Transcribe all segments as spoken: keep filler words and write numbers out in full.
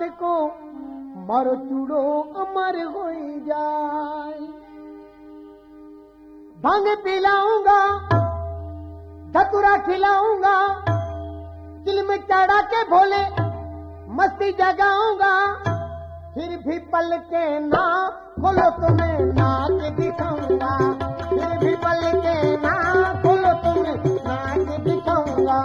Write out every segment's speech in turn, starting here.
को मारो चूड़ो अमर हो जाए। भांग पिलाऊंगा, धतुरा खिलाऊंगा, दिल में चढ़ा के भोले मस्ती जगाऊंगा। फिर भी पल के ना खोलो तुम्हें नाच दिखाऊंगा। फिर भी पल के ना खोलो तुम्हें नाच दिखाऊंगा।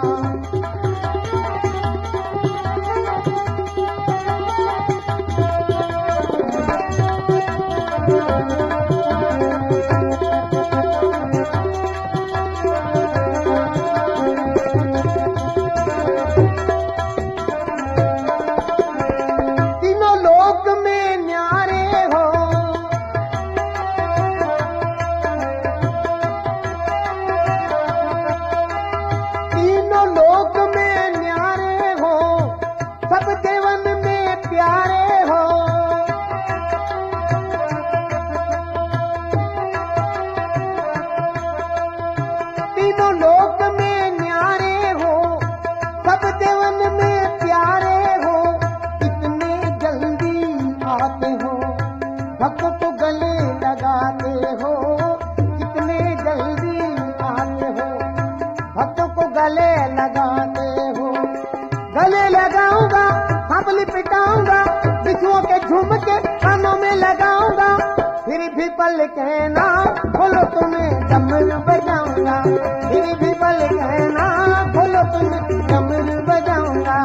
भक्तों को गले लगाते हो, कितने जल्दी आते हो। भक्तों को गले लगाते हो। गले लगाऊंगा, सांप लिपटाऊंगा, बिछुओं के झुमके कानों में लगाऊंगा। फिर भी पल कहना खोलो तुम्हें डमरू बजाऊंगा। फिर भी पल कहना खोलो तुम्हें डमरू बजाऊंगा।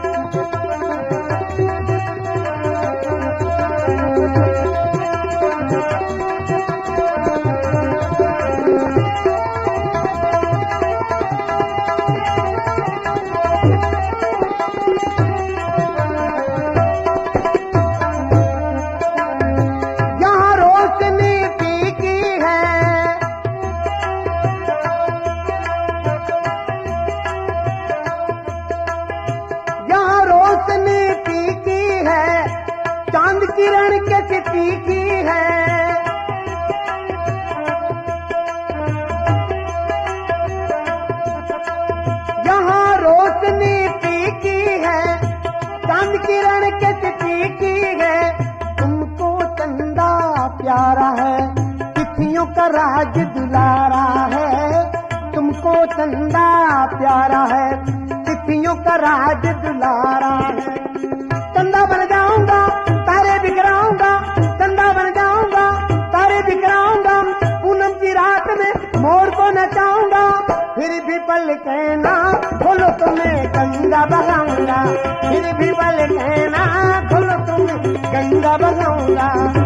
किरण के चिट्ठी की है, यहाँ रोशनी टीकी है, चांद किरण के चिट्ठी की है। तुमको चंदा प्यारा है, तिथियों का राज दुलारा है। तुमको चंदा प्यारा है, तिथियों का राज दुलारा है। चंदा बन जाऊंगा, तारे बिखराऊंगा, चंदा बन जाऊंगा, तारे बिखराऊंगा। पूनम की रात में मोर को नचाऊंगा। फिर भी पल कहना खोलो तुम्हें गंगा बहाऊंगा। फिर भी पल कहना खोलो तुम्हें गंगा बहाऊंगा।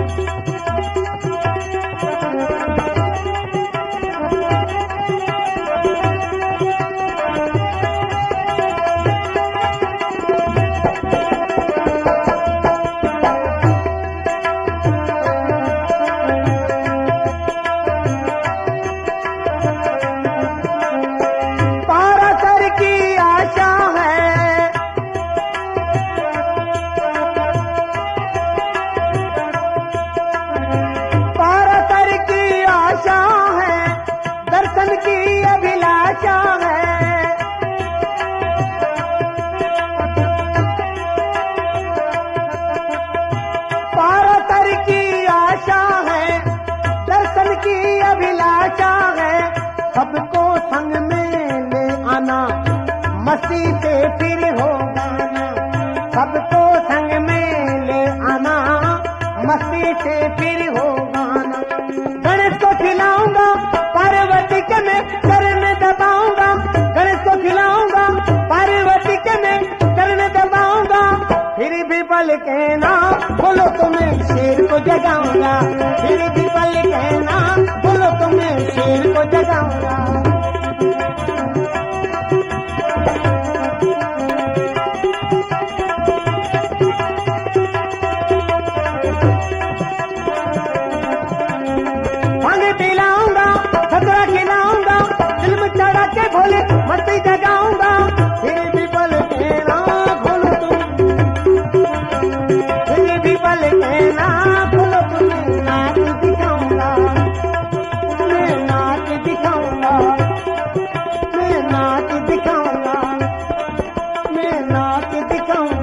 सबको संग में ले आना, मस्ती से फिर हो गाना। सबको संग में ले आना, मस्ती से फिर हो गाना। गणेश को खिलाऊंगा, पार्वती के मैं चरण दबाऊंगा। गणेश को खिलाऊंगा, पार्वती के मैं चरण दबाऊंगा। फिर भी पल कहना बोलो तुम्हें शेर को जगाऊंगा। फिर भी पल कहना बोलो तुम्हें शेर को जगाऊंगा। भांग पिलाऊंगा, खतरा खिलाऊंगा, दिल में चढ़ा के भोले मस्ती जगाऊंगा। फिर भी पल कहना बोलो तुम, फिर भी पल कहना बोलो तुम्हें नाच दिखाऊंगा। मैं नाच दिखाऊंगा, मैं नाच दिखाऊंगा, मैं नाच दिखाऊंगा।